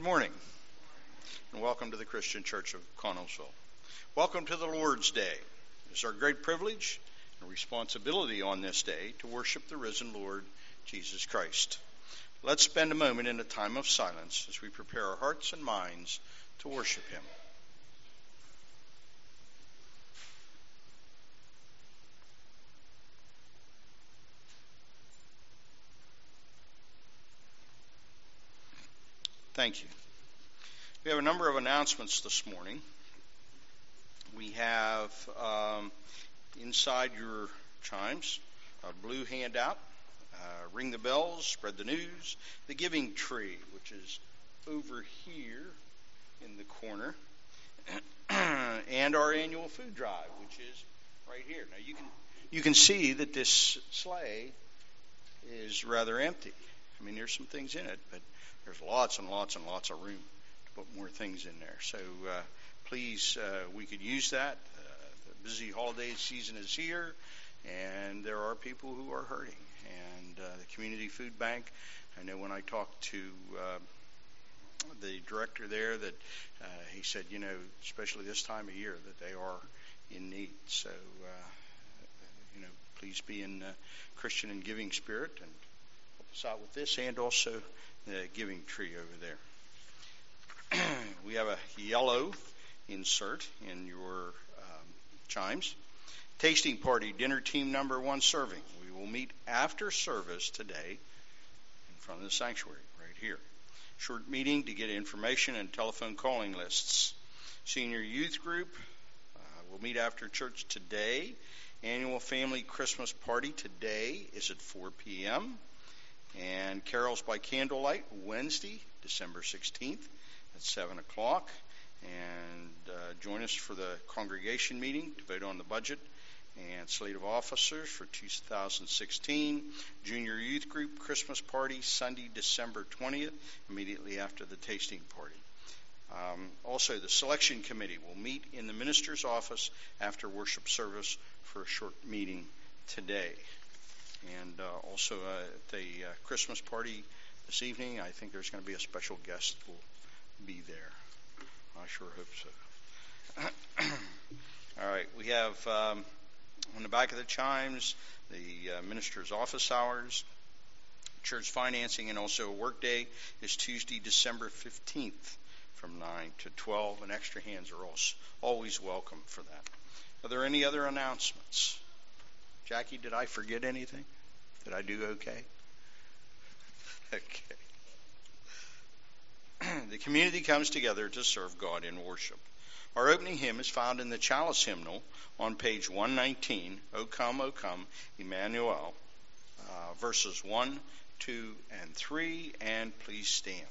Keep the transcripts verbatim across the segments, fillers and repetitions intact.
Good morning, and welcome to the Christian Church of Connellsville. Welcome to the Lord's Day. It's our great privilege and responsibility on this day to worship the risen Lord Jesus Christ. Let's spend a moment in a time of silence as we prepare our hearts and minds to worship him. Thank you. We have a number of announcements this morning. We have um, inside your chimes a blue handout, uh, ring the bells, spread the news, the giving tree, which is over here in the corner, and our annual food drive, which is right here. Now you can you can see that this sleigh is rather empty. I mean, there's some things in it, but there's lots and lots and lots of room to put more things in there. So uh, please, uh, we could use that. Uh, the busy holiday season is here, and there are people who are hurting. And uh, the Community Food Bank, I know when I talked to uh, the director there that uh, he said, you know, especially this time of year, that they are in need. So, uh, you know, please be in uh, Christian and giving spirit and help us out with this, and also the giving tree over there. We have a yellow insert in your um, chimes. Tasting party, dinner team number one serving. We will meet after service today in front of the sanctuary right here. Short meeting to get information and telephone calling lists. Senior youth group uh, will meet after church today. Annual family Christmas party today is at four p.m. And carols by candlelight Wednesday, December sixteenth at seven o'clock. And uh, join us for the congregation meeting to vote on the budget and slate of officers for two thousand sixteen. Junior youth group Christmas party Sunday, December twentieth, immediately after the tasting party. Um, also, the selection committee will meet in the minister's office after worship service for a short meeting today. And uh, also uh, at the uh, Christmas party this evening, I think there's going to be a special guest who will be there. I sure hope so. All right, we have um, on the back of the chimes the uh, minister's office hours, church financing, and also a work day is Tuesday, December fifteenth from nine to twelve, and extra hands are also always welcome for that. Are there any other announcements? Jackie, did I forget anything? Did I do okay? Okay. The community comes together to serve God in worship. Our opening hymn is found in the Chalice Hymnal on page one nineteen, O Come, O Come, Emmanuel, uh, verses one, two, and three, and please stand.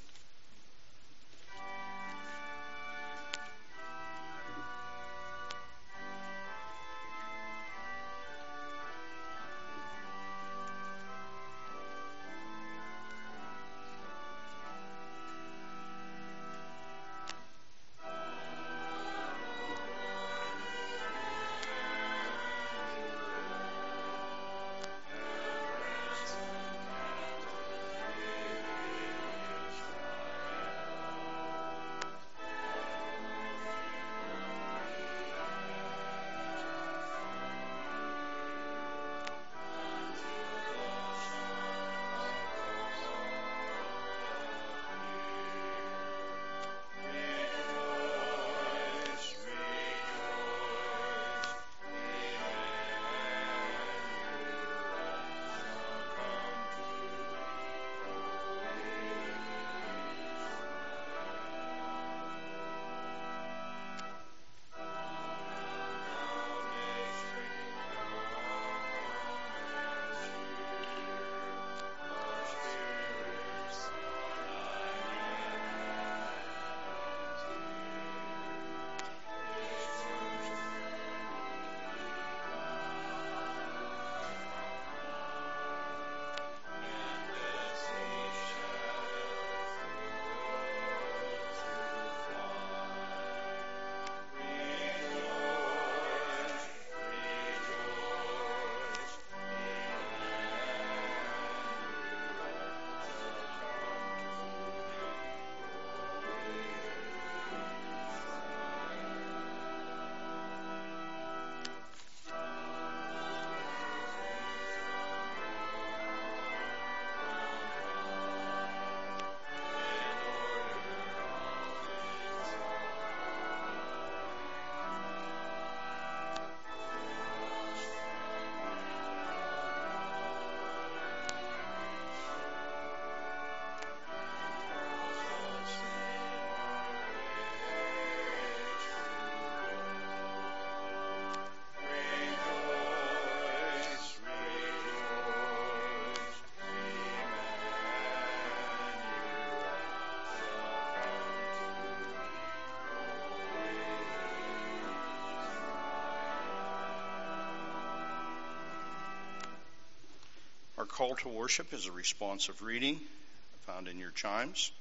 call to worship is a responsive reading found in your chimes.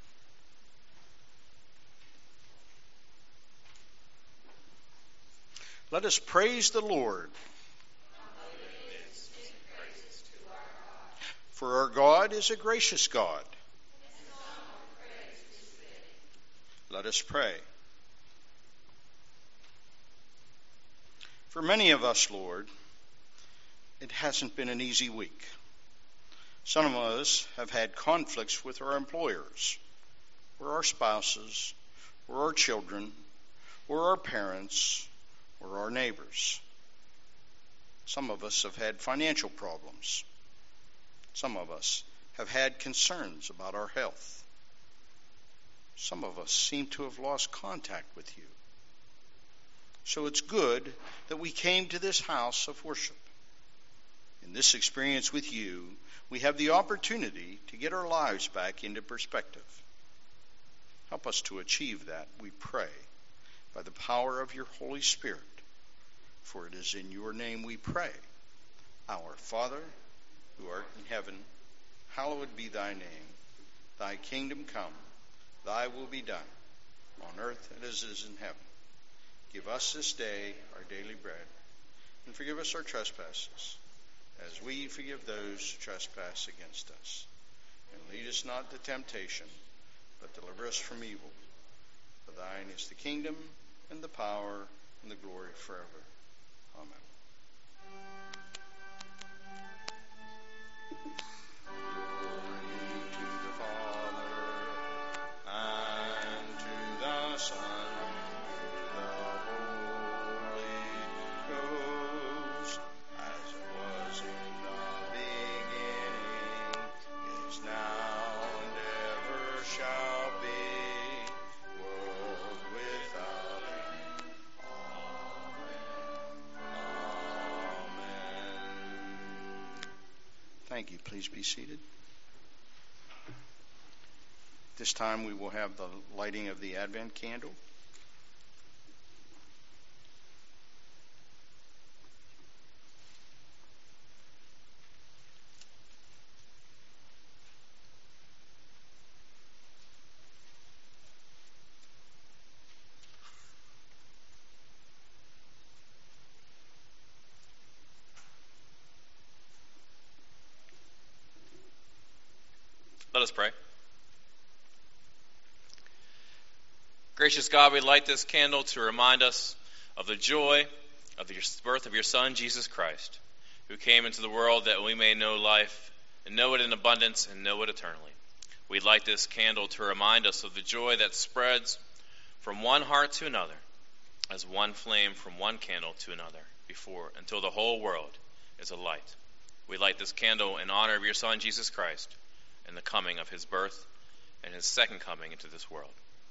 Let us praise the Lord. For our God is a gracious God. Let us pray. For many of us, Lord, it hasn't been an easy week. Some of us have had conflicts with our employers, or our spouses, or our children, or our parents, or our neighbors. Some of us have had financial problems. Some of us have had concerns about our health. Some of us seem to have lost contact with you. So it's good that we came to this house of worship. In this experience with you, we have the opportunity to get our lives back into perspective. Help us to achieve that, we pray, by the power of your Holy Spirit. For it is in your name we pray. Our Father, who art in heaven, hallowed be thy name. Thy kingdom come, thy will be done, on earth as it is in heaven. Give us this day our daily bread, and forgive us our trespasses, as we forgive those who trespass against us. And lead us not to temptation, but deliver us from evil. For thine is the kingdom, and the power, and the glory forever. Amen. Glory to the Father, and to the Son, Thank you. Please be seated. This time we will have the lighting of the Advent candle. Let us pray. Gracious God, we light this candle to remind us of the joy of the birth of your Son, Jesus Christ, who came into the world that we may know life and know it in abundance and know it eternally. We light this candle to remind us of the joy that spreads from one heart to another, as one flame from one candle to another, before until the whole world is alight. We light this candle in honor of your Son, Jesus Christ, and the coming of his birth and his second coming into this world.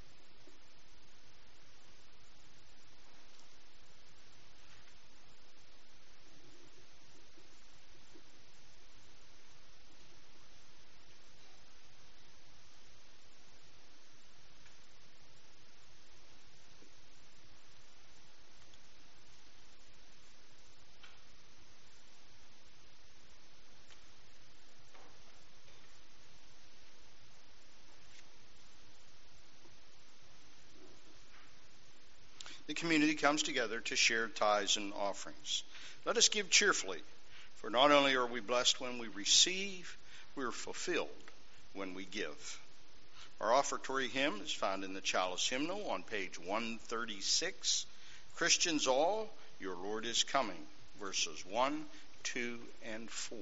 The community comes together to share tithes and offerings. Let us give cheerfully, for not only are we blessed when we receive, we are fulfilled when we give. Our offertory hymn is found in the Chalice Hymnal on page one thirty-six. Christians all, your Lord is coming, verses one, two, and four.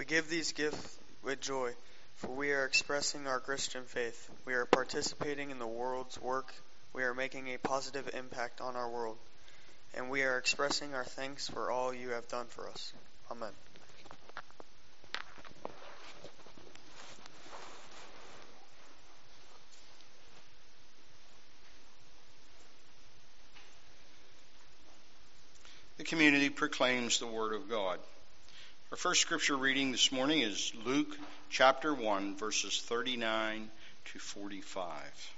give these gifts with joy, for we are expressing our Christian faith. We are participating in the world's work. We are making a positive impact on our world. And we are expressing our thanks for all you have done for us. Amen. The community proclaims the Word of God. Our first scripture reading this morning is Luke chapter one, verses thirty-nine to forty-five.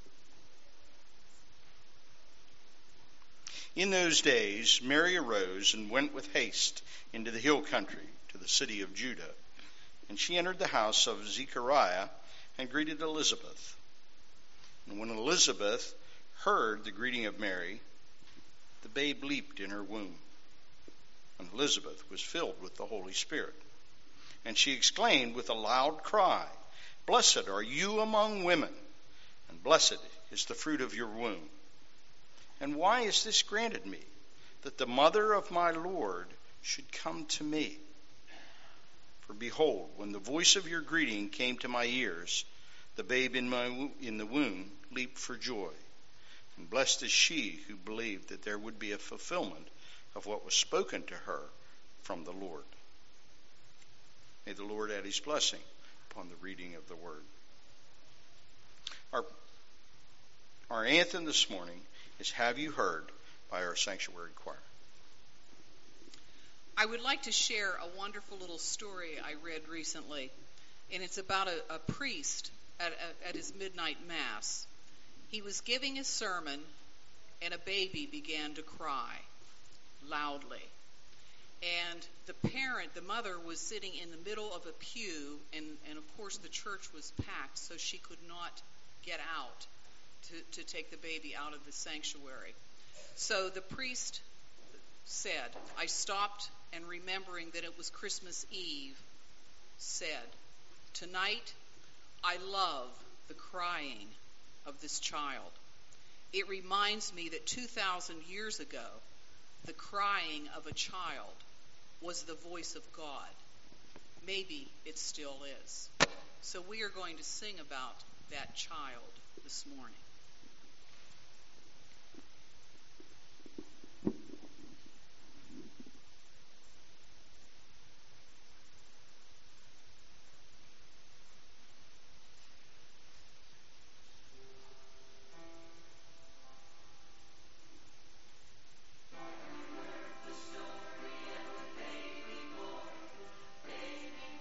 In those days, Mary arose and went with haste into the hill country to the city of Judah. And she entered the house of Zechariah and greeted Elizabeth. And when Elizabeth heard the greeting of Mary, the babe leaped in her womb. And Elizabeth was filled with the Holy Spirit. And she exclaimed with a loud cry, "Blessed are you among women, and blessed is the fruit of your womb. And why is this granted me, that the mother of my Lord should come to me? For behold, when the voice of your greeting came to my ears, the babe in my in the womb leaped for joy. And blessed is she who believed that there would be a fulfillment of what was spoken to her from the Lord." May the Lord add his blessing upon the reading of the word. Our, our anthem this morning is "Have You Heard" by our sanctuary choir. I would like to share a wonderful little story I read recently, and it's about a, a priest at, a, at his midnight mass. He was giving a sermon, and a baby began to cry loudly. And the parent, the mother, was sitting in the middle of a pew, and, and of course the church was packed, so she could not get out to, to take the baby out of the sanctuary. So the priest said, I stopped, and remembering that it was Christmas Eve, said, "Tonight I love the crying of this child. It reminds me that two thousand years ago, the crying of a child was the voice of God. Maybe it still is." So we are going to sing about that child this morning.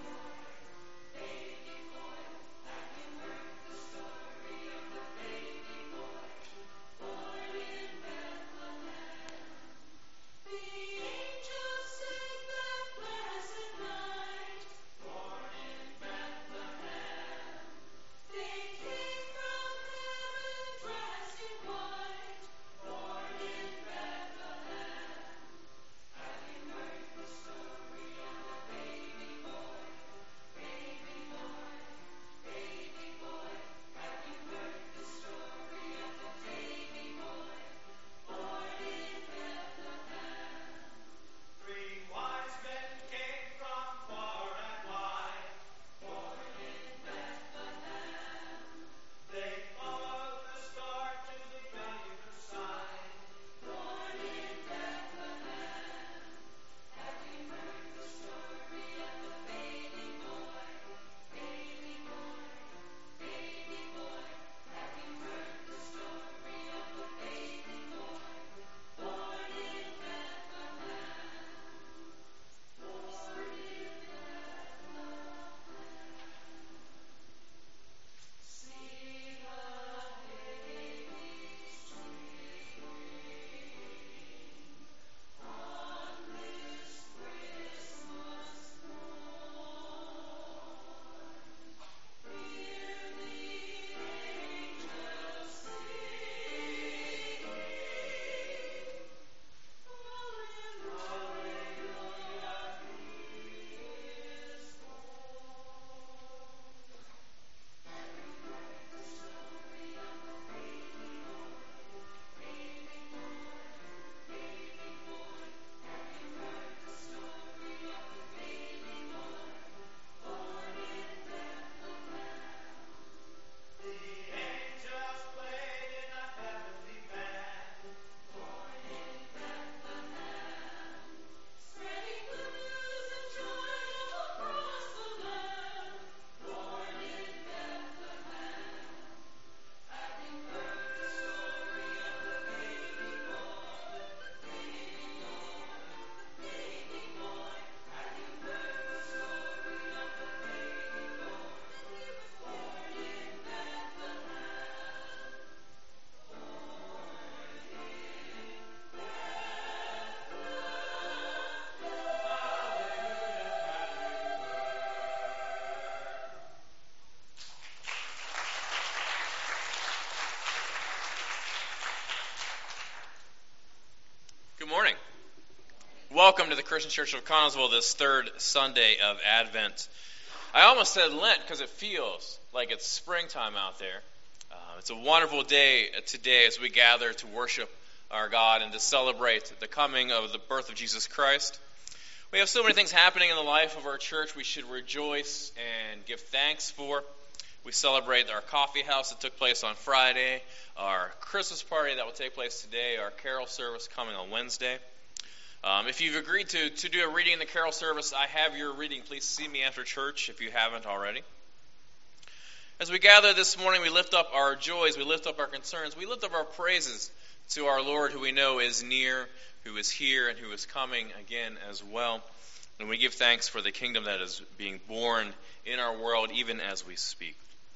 Baby welcome to the Christian Church of Connellsville this third Sunday of Advent. I almost said Lent because it feels like it's springtime out there. Uh, it's a wonderful day today as we gather to worship our God and to celebrate the coming of the birth of Jesus Christ. We have so many things happening in the life of our church we should rejoice and give thanks for. We celebrate our coffee house that took place on Friday, our Christmas party that will take place today, our carol service coming on Wednesday. Um, if you've agreed to, to do a reading in the carol service, I have your reading. Please see me after church if you haven't already. As we gather this morning, we lift up our joys, we lift up our concerns, we lift up our praises to our Lord, who we know is near, who is here, and who is coming again as well. And we give thanks for the kingdom that is being born in our world even as we speak.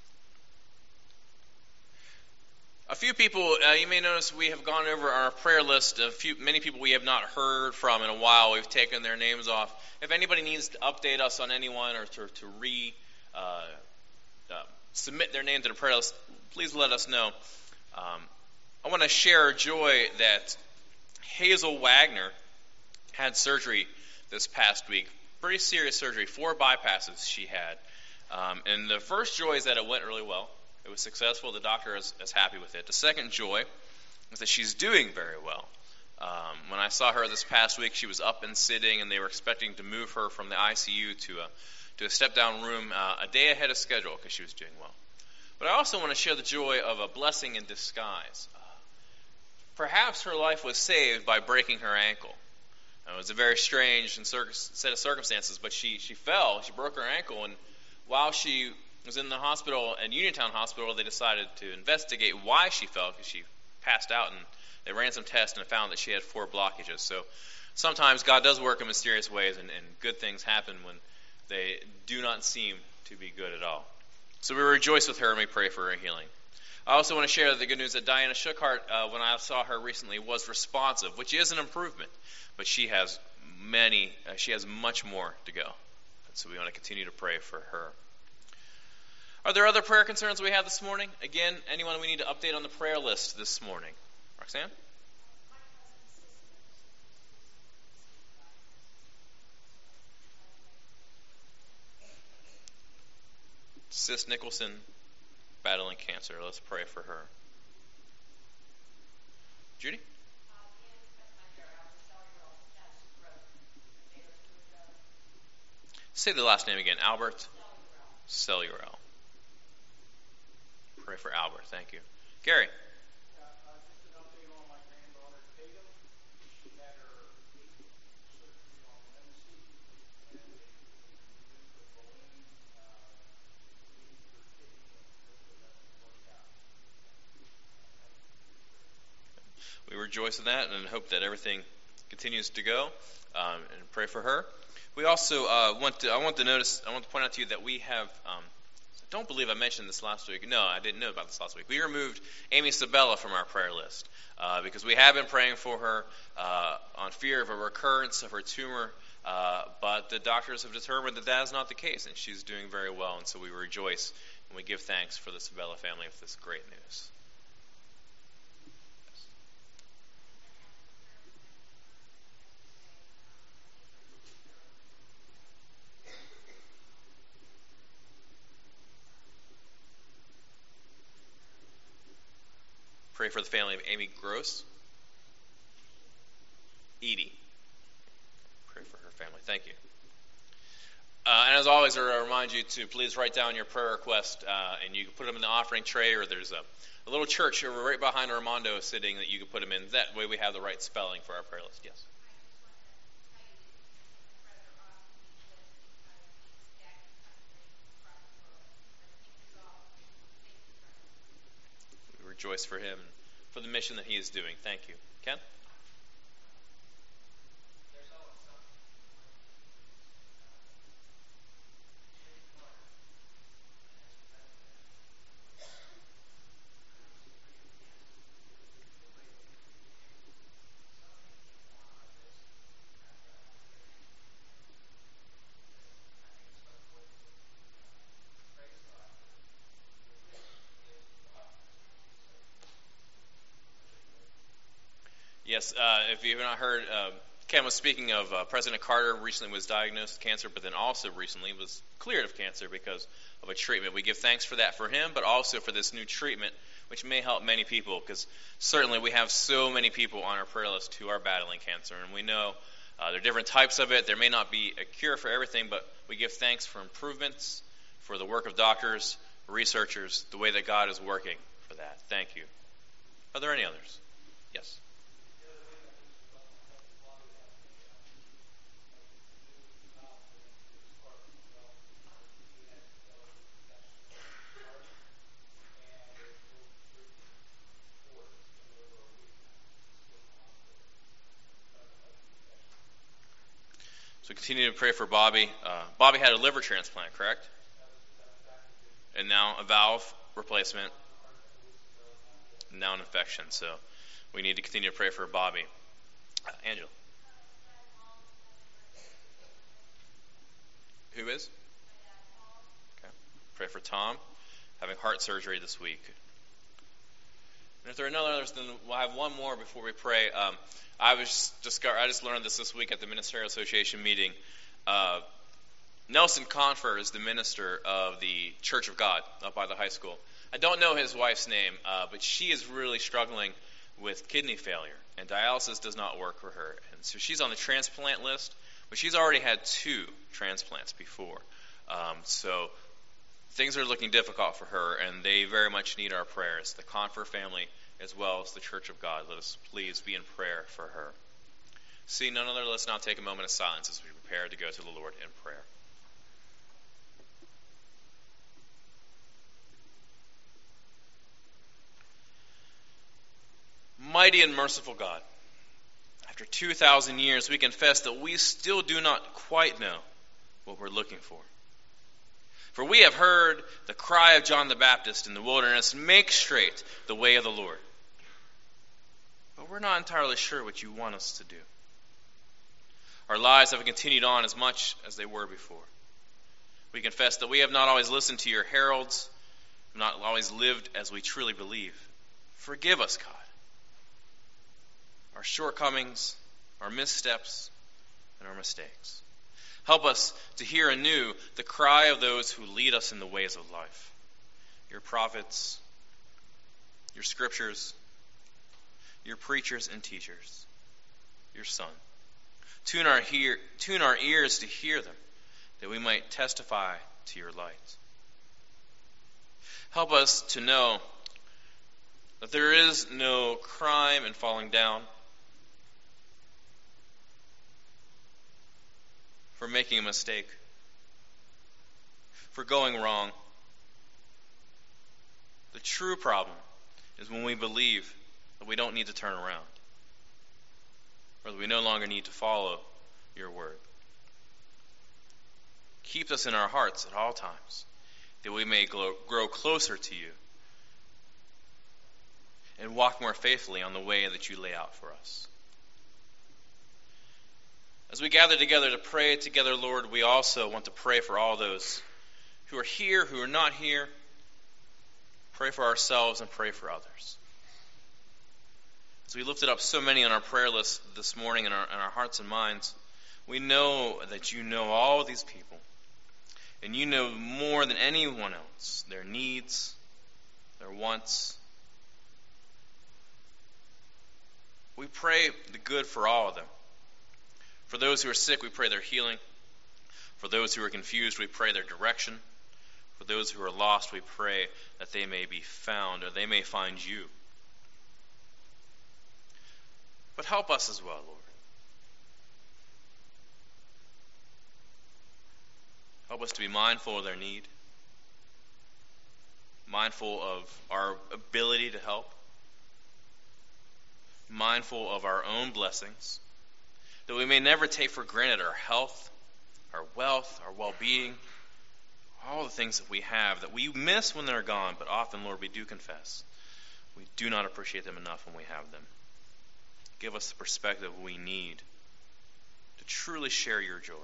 A few people, uh, you may notice we have gone over our prayer list. A few, many people we have not heard from in a while. We've taken their names off. If anybody needs to update us on anyone or to, to re uh, uh, submit their name to the prayer list, please let us know. Um, I want to share joy that Hazel Wagner had surgery this past week. Pretty serious surgery. Four bypasses she had. Um, and the first joy is that it went really well. It was successful. The doctor is, is happy with it. The second joy is that she's doing very well. Um, when I saw her this past week, she was up and sitting, and they were expecting to move her from the I C U to a, to a step-down room uh, a day ahead of schedule because she was doing well. But I also want to share the joy of a blessing in disguise. Uh, perhaps her life was saved by breaking her ankle. Uh, it was a very strange and cir- set of circumstances, but she, she fell. She broke her ankle, and while she was in the hospital, at Uniontown Hospital, they decided to investigate why she fell because she passed out, and they ran some tests and found that she had four blockages. So sometimes God does work in mysterious ways, and, and good things happen when they do not seem to be good at all. So we rejoice with her and we pray for her healing. I also want to share the good news that Diana Schuckhart, uh, when I saw her recently, was responsive, which is an improvement, but she has many, uh, she has much more to go. And so we want to continue to pray for her. Are there other prayer concerns we have this morning? Again, anyone we need to update on the prayer list this morning? Roxanne? Sis Nicholson battling cancer. Let's pray for her. Judy? Say the last name again. Albert Cellural. Pray for Albert. Thank you. Gary. Uh, uh, just an update on my granddaughter, Tatum. She had her eighth surgery on Wednesday, and they removed the balloon, uh, leaving her kidney, and hopefully that will work out. We rejoice in that and hope that everything continues to go, um, and pray for her. We also uh, want to. I want to notice. I want to point out to you that we have. Um, I don't believe I mentioned this last week. No, I didn't know about this last week. We removed Amy Sabella from our prayer list uh, because we have been praying for her uh, on fear of a recurrence of her tumor, uh, but the doctors have determined that that is not the case, and she's doing very well, and so we rejoice and we give thanks for the Sabella family with this great news. Pray for the family of Amy Gross. Edie. Pray for her family. Thank you. Uh, and as always, I remind you to please write down your prayer request, uh, and you can put them in the offering tray, or there's a, a little church over right behind Armando sitting that you can put them in. That way we have the right spelling for our prayer list. Yes. Rejoice for him and for the mission that he is doing. Thank you. Ken? Yes, uh, if you've not heard, uh, Ken was speaking of uh, President Carter recently was diagnosed with cancer, but then also recently was cleared of cancer because of a treatment. We give thanks for that for him, but also for this new treatment, which may help many people, because certainly we have so many people on our prayer list who are battling cancer, and we know uh, there are different types of it. There may not be a cure for everything, but we give thanks for improvements, for the work of doctors, researchers, the way that God is working for that. Thank you. Are there any others? Yes. So continue to pray for Bobby. Uh, Bobby had a liver transplant, correct? And now a valve replacement. Now an infection. So we need to continue to pray for Bobby. Uh, Angela. Who is? Okay. Pray for Tom, having heart surgery this week. And if there are no others, then we'll have one more before we pray. Um, I was discover, I just learned this this week at the Ministerial Association meeting. Uh, Nelson Confer is the minister of the Church of God up by the high school. I don't know his wife's name, uh, but she is really struggling with kidney failure, and dialysis does not work for her. And so she's on the transplant list, but she's already had two transplants before. Um, so things are looking difficult for her, and they very much need our prayers. The Confer family, as well as the Church of God, let us please be in prayer for her. See none other, let's now take a moment of silence as we prepare to go to the Lord in prayer. Mighty and merciful God, after two thousand years, we confess that we still do not quite know what we're looking for. For we have heard the cry of John the Baptist in the wilderness, make straight the way of the Lord. But we're not entirely sure what you want us to do. Our lives have continued on as much as they were before. We confess that we have not always listened to your heralds, not always lived as we truly believe. Forgive us, God. Our shortcomings, our missteps, and our mistakes. Help us to hear anew the cry of those who lead us in the ways of life. Your prophets, your scriptures, your preachers and teachers, your Son. Tune our, hear, tune our ears to hear them, that we might testify to your light. Help us to know that there is no crime in falling down, for making a mistake, for going wrong. The true problem is when we believe that we don't need to turn around, or that we no longer need to follow your word. Keep us in our hearts at all times, that we may grow closer to you and walk more faithfully on the way that you lay out for us. As we gather together to pray together, Lord, we also want to pray for all those who are here, who are not here. Pray for ourselves and pray for others. As we lifted up so many on our prayer list this morning in our, in our hearts and minds, we know that you know all of these people, and you know more than anyone else their needs, their wants. We pray the good for all of them. For those who are sick, we pray their healing. For those who are confused, we pray their direction. For those who are lost, we pray that they may be found, or they may find you. But help us as well, Lord. Help us to be mindful of their need, mindful of our ability to help, mindful of our own blessings, that we may never take for granted our health, our wealth, our well-being, all the things that we have that we miss when they're gone, but often, Lord, we do confess. We do not appreciate them enough when we have them. Give us the perspective we need to truly share your joy.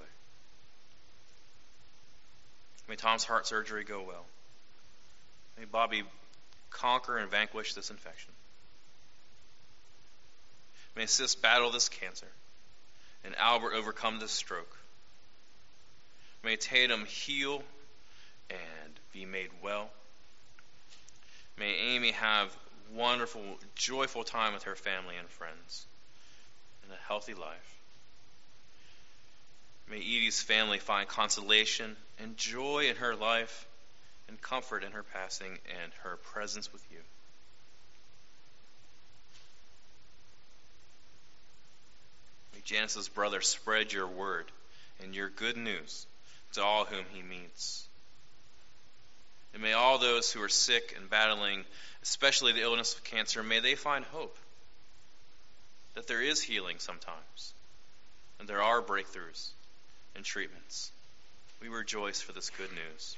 May Tom's heart surgery go well. May Bobby conquer and vanquish this infection. May Sis battle this cancer. and Albert overcome this stroke. May Tatum heal and be made well. May Amy have wonderful, joyful time with her family and friends and a healthy life. May Edie's family find consolation and joy in her life and comfort in her passing and her presence with you. May Janice's brother spread your word and your good news to all whom he meets. And may all those who are sick and battling, especially the illness of cancer, may they find hope that there is healing sometimes, and there are breakthroughs and treatments. We rejoice for this good news.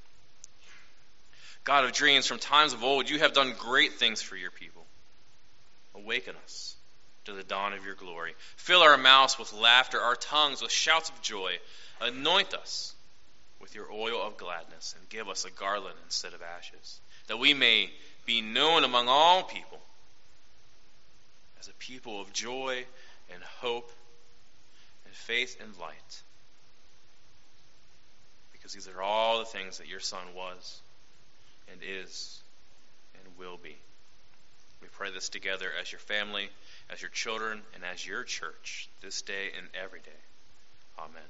God of dreams, from times of old, you have done great things for your people. Awaken us to the dawn of your glory. Fill our mouths with laughter, our tongues with shouts of joy. Anoint us with your oil of gladness, and give us a garland instead of ashes, that we may be known among all people as a people of joy and hope and faith and light. Because these are all the things that your Son was and is and will be. We pray this together as your family, as your children, and as your church this day and every day. Amen.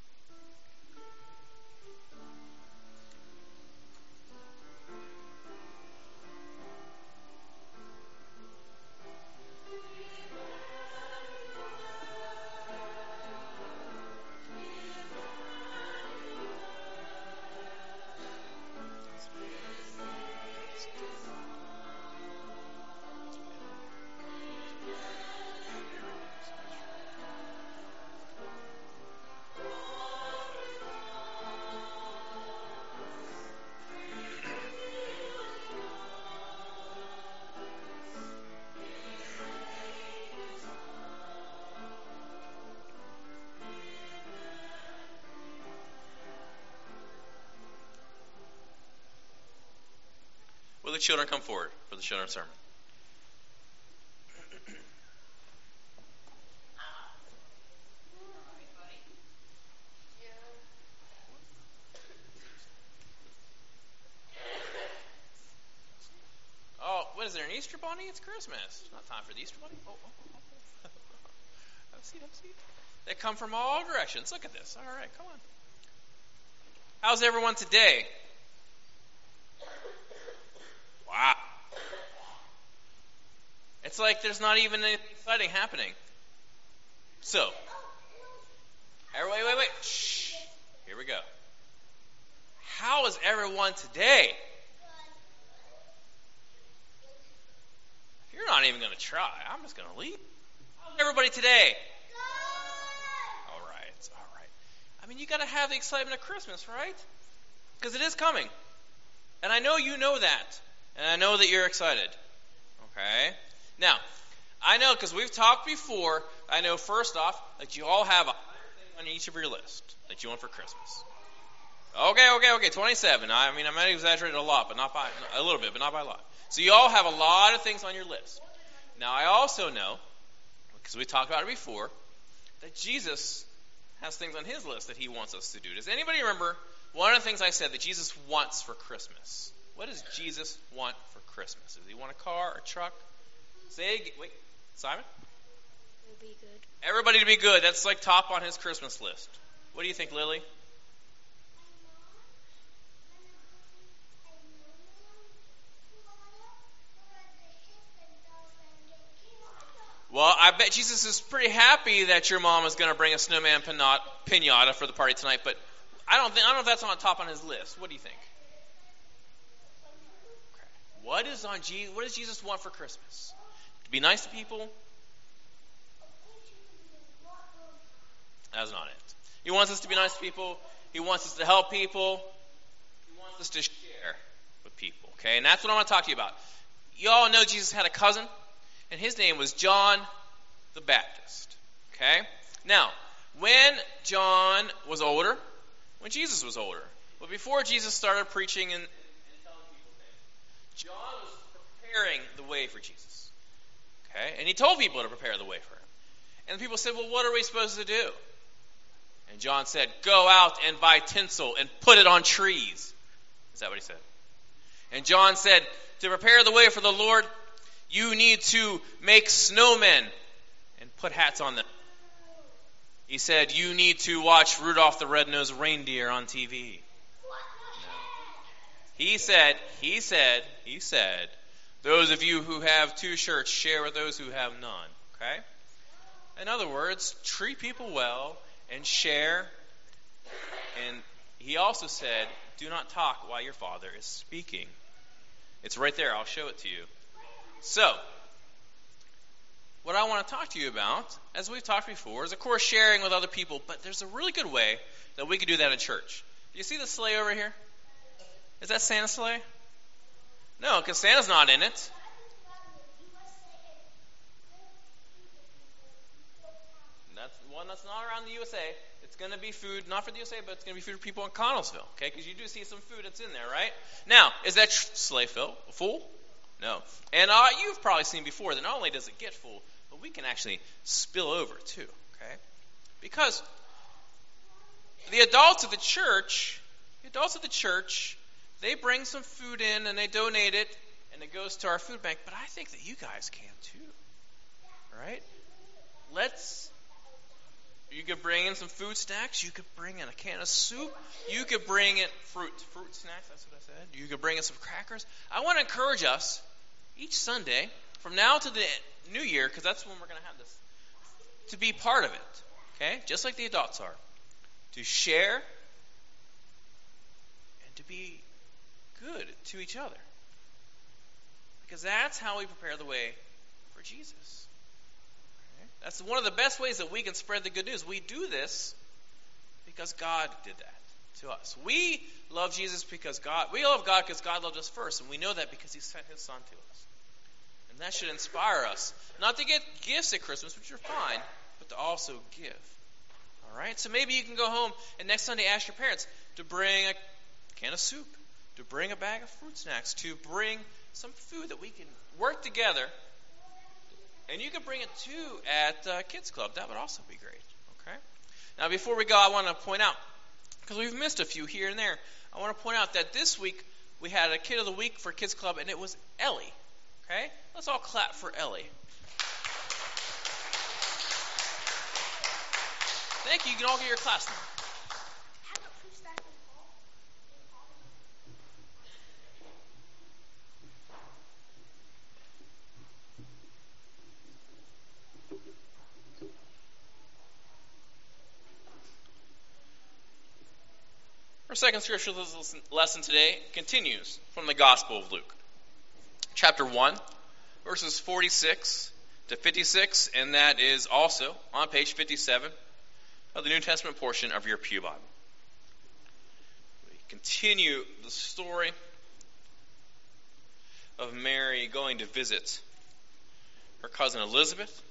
Will the children come forward for the children's sermon? Oh, what is there, an Easter bunny? It's Christmas. It's not time for the Easter bunny. Oh, oh, oh, oh. Have a seat, have a seat. They come from all directions. Look at this. All right, come on. How's everyone today? Wow. It's like there's not even anything exciting happening. So, wait, wait, wait. Shh. Here we go. How is everyone today? If you're not even going to try, I'm just going to leave. How's everybody today? All right, all right. I mean, you got to have the excitement of Christmas, right? Because it is coming. And I know you know that. And I know that you're excited. Okay? Now, I know because we've talked before, I know first off that you all have a hundred things on each of your list that you want for Christmas. Okay, okay, okay, twenty-seven. I mean, I might exaggerate a lot, but not by a little bit, but not by a lot. So you all have a lot of things on your list. Now, I also know, because we talked about it before, that Jesus has things on his list that he wants us to do. Does anybody remember one of the things I said that Jesus wants for Christmas? What does Jesus want for Christmas? Does he want a car, a truck? Say, wait, Simon? To be good. Everybody to be good. That's like top on his Christmas list. What do you think, Lily? Well, I bet Jesus is pretty happy that your mom is going to bring a snowman pinata for the party tonight, but I don't think I don't know if that's on top on his list. What do you think? Okay. What is on Je- What does Jesus want for Christmas? To be nice to people? That's not it. He wants us to be nice to people. He wants us to help people. He wants us to share with people. Okay, and that's what I want to talk to you about. You all know Jesus had a cousin, and his name was John the Baptist. Okay? Now, when John was older, when Jesus was older, but before Jesus started preaching and, and telling people things, John was preparing the way for Jesus. Okay? And he told people to prepare the way for him. And the people said, well, what are we supposed to do? And John said, go out and buy tinsel and put it on trees. Is that what he said? And John said, to prepare the way for the Lord, you need to make snowmen and put hats on them. He said, you need to watch Rudolph the Red-Nosed Reindeer on T V. No. He said, he said, he said, those of you who have two shirts, share with those who have none. Okay? In other words, treat people well and share. And he also said, do not talk while your Father is speaking. It's right there. I'll show it to you. So, what I want to talk to you about, as we've talked before, is of course sharing with other people, but there's a really good way that we can do that in church. Do you see the sleigh over here? Is that Santa's sleigh? No, because Santa's not in it. That's one that's not around the U S A. It's going to be food, not for the U S A, but it's going to be food for people in Connellsville, okay? Because you do see some food that's in there, right? Now, is that tr- sleigh fill, full? No. And uh, you've probably seen before that not only does it get full, but we can actually spill over too, okay? Because the adults of the church, the adults of the church, they bring some food in and they donate it, and it goes to our food bank. But I think that you guys can too, right? Let's. You could bring in some food snacks. You could bring in a can of soup. You could bring in fruit. Fruit snacks, that's what I said. You could bring in some crackers. I want to encourage us each Sunday, from now to the new year, because that's when we're going to have this, to be part of it. Okay? Just like the adults are. To share and to be good to each other. Because that's how we prepare the way for Jesus. That's one of the best ways that we can spread the good news. We do this because God did that to us. We love Jesus because God, we love God because God loved us first, and we know that because he sent his son to us. And that should inspire us, not to get gifts at Christmas, which are fine, but to also give. All right? So maybe you can go home and next Sunday ask your parents to bring a can of soup, to bring a bag of fruit snacks, to bring some food that we can work together. And you can bring it too at uh, Kids Club. That would also be great. Okay. Now, before we go, I want to point out, because we've missed a few here and there, I want to point out that this week we had a Kid of the Week for Kids Club, and it was Ellie. Okay. Let's all clap for Ellie. Thank you. You can all get your class now. Our second scripture lesson today continues from the Gospel of Luke. Chapter one, verses forty-six to fifty-six, and that is also on page fifty-seven of the New Testament portion of your Pew Bible. We continue the story of Mary going to visit her cousin Elizabeth.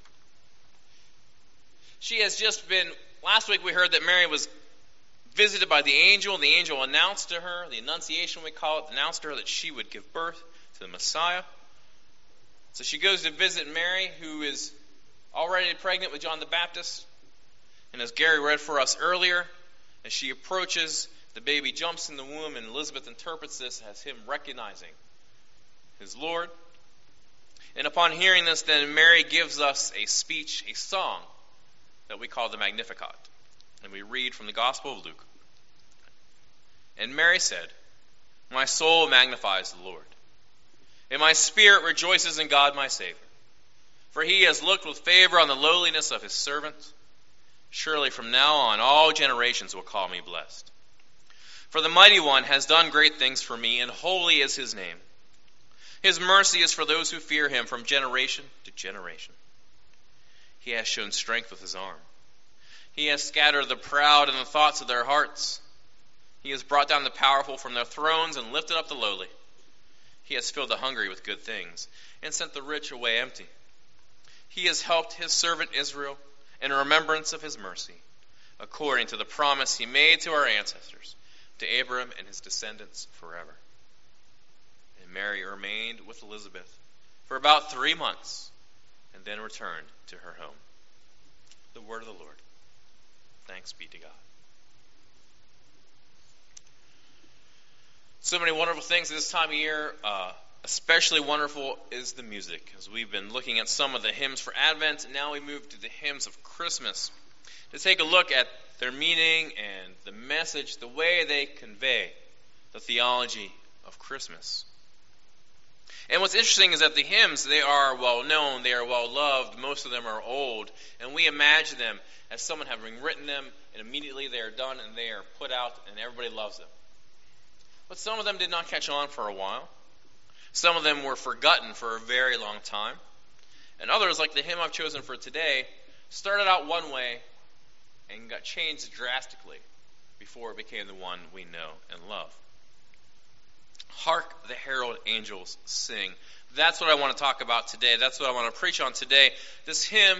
She has just been, last week we heard that Mary was visited by the angel, and the angel announced to her, the Annunciation we call it, announced to her that she would give birth to the Messiah. So she goes to visit Mary, who is already pregnant with John the Baptist. And as Gary read for us earlier, as she approaches, the baby jumps in the womb, and Elizabeth interprets this as him recognizing his Lord. And upon hearing this, then Mary gives us a speech, a song, that we call the Magnificat. And we read from the Gospel of Luke. And Mary said, my soul magnifies the Lord, and my spirit rejoices in God my Savior. For he has looked with favor on the lowliness of his servant. Surely from now on all generations will call me blessed. For the Mighty One has done great things for me, and holy is his name. His mercy is for those who fear him from generation to generation. He has shown strength with his arm. He has scattered the proud in the thoughts of their hearts. He has brought down the powerful from their thrones and lifted up the lowly. He has filled the hungry with good things and sent the rich away empty. He has helped his servant Israel in remembrance of his mercy, according to the promise he made to our ancestors, to Abraham and his descendants forever. And Mary remained with Elizabeth for about three months and then returned to her home. the word of the Lord. Thanks be to God. So many wonderful things this time of year. Uh, especially wonderful is the music, as we've been looking at some of the hymns for Advent, and now we move to the hymns of Christmas to take a look at their meaning and the message, the way they convey the theology of Christmas. And what's interesting is that the hymns, they are well known, they are well loved, most of them are old, and we imagine them as someone having written them, and immediately they are done and they are put out and everybody loves them. But some of them did not catch on for a while. Some of them were forgotten for a very long time. And others, like the hymn I've chosen for today, started out one way and got changed drastically before it became the one we know and love. Hark the herald angels sing. That's what I want to talk about today. That's what I want to preach on today. This hymn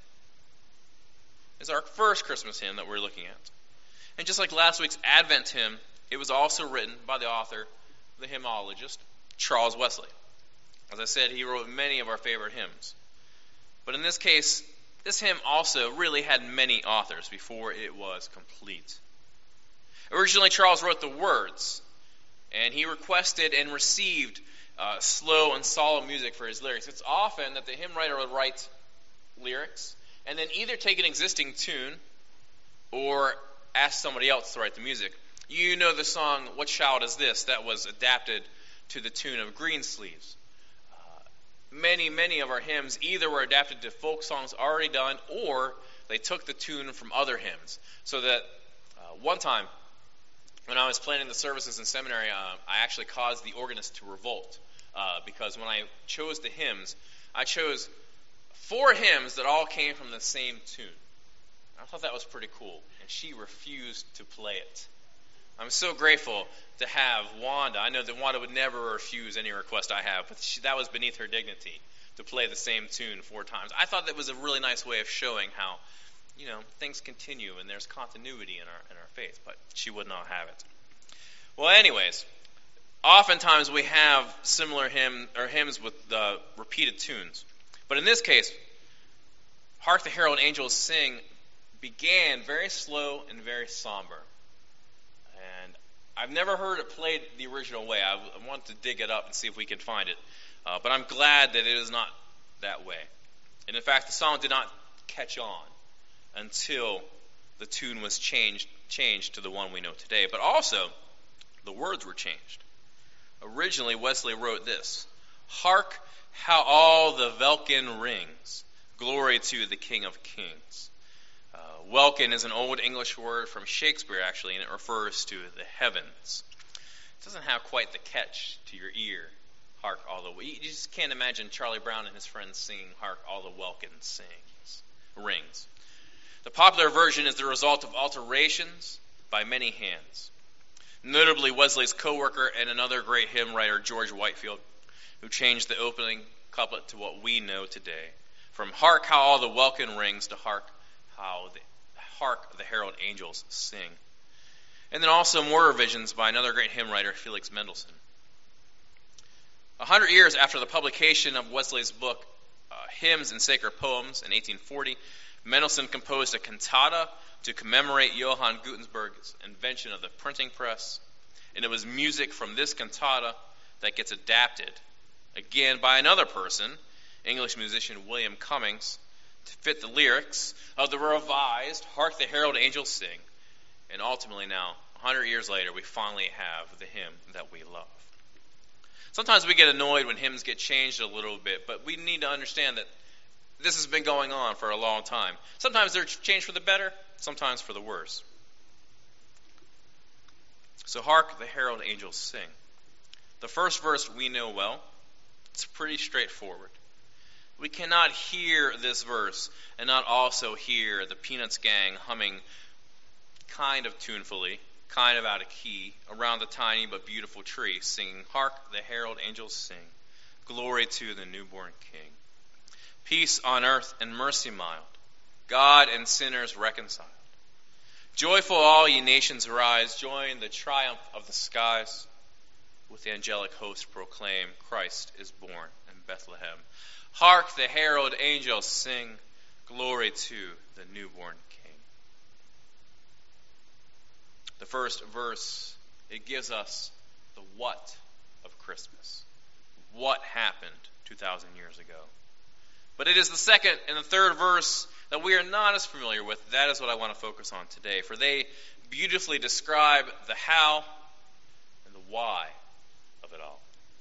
is our first Christmas hymn that we're looking at. And just like last week's Advent hymn, it was also written by the author, the hymnologist, Charles Wesley. As I said, he wrote many of our favorite hymns. But in this case, this hymn also really had many authors before it was complete. Originally, Charles wrote the words, and he requested and received uh, slow and solemn music for his lyrics. It's often that the hymn writer would write lyrics and then either take an existing tune or ask somebody else to write the music. You know the song, What Child Is This? That was adapted to the tune of Greensleeves. Uh, many, many of our hymns either were adapted to folk songs already done, or they took the tune from other hymns. So that uh, one time, when I was planning the services in seminary, uh, I actually caused the organist to revolt. Uh, because when I chose the hymns, I chose four hymns that all came from the same tune. I thought that was pretty cool, and she refused to play it. I'm so grateful to have Wanda. I know that Wanda would never refuse any request I have, but she, that was beneath her dignity to play the same tune four times. I thought that was a really nice way of showing how, you know, things continue and there's continuity in our in our faith, but she would not have it. Well, anyways, oftentimes we have similar hymn or hymns with uh, repeated tunes, but in this case, Hark the Herald Angels Sing began very slow and very somber. And I've never heard it played the original way. I, I want to dig it up and see if we can find it. Uh, but I'm glad that it is not that way. And in fact, the song did not catch on until the tune was changed, changed to the one we know today. But also, the words were changed. Originally, Wesley wrote this: Hark how all the welkin rings, glory to the King of Kings. Uh, welkin is an old English word from Shakespeare, actually, and it refers to the heavens. It doesn't have quite the catch to your ear, hark all the way. You just can't imagine Charlie Brown and his friends singing Hark all the welkin sings, rings. The popular version is the result of alterations by many hands. Notably, Wesley's co-worker and another great hymn writer, George Whitefield, who changed the opening couplet to what we know today, from Hark how all the welkin rings to Hark how the, hark the herald angels sing. And then also more revisions by another great hymn writer, Felix Mendelssohn. A hundred years after the publication of Wesley's book, uh, Hymns and Sacred Poems, in eighteen forty, Mendelssohn composed a cantata to commemorate Johann Gutenberg's invention of the printing press. And it was music from this cantata that gets adapted, again by another person, English musician William Cummings, to fit the lyrics of the revised Hark the Herald Angels Sing. And ultimately now, a hundred years later, we finally have the hymn that we love. Sometimes we get annoyed when hymns get changed a little bit, but we need to understand that this has been going on for a long time. Sometimes they're changed for the better, sometimes for the worse. So Hark the Herald Angels Sing. The first verse we know well. It's pretty straightforward. We cannot hear this verse and not also hear the Peanuts gang humming kind of tunefully, kind of out of key, around the tiny but beautiful tree, singing, Hark the herald angels sing, glory to the newborn King. Peace on earth and mercy mild, God and sinners reconciled. Joyful all ye nations rise, join the triumph of the skies. With the angelic host proclaim, Christ is born in Bethlehem. Hark the herald angels sing, Glory to the newborn King. The first verse, it gives us the what of Christmas. What happened two thousand years ago. But it is the second and the third verse that we are not as familiar with. That is what I want to focus on today. For they beautifully describe the how and the why of it all.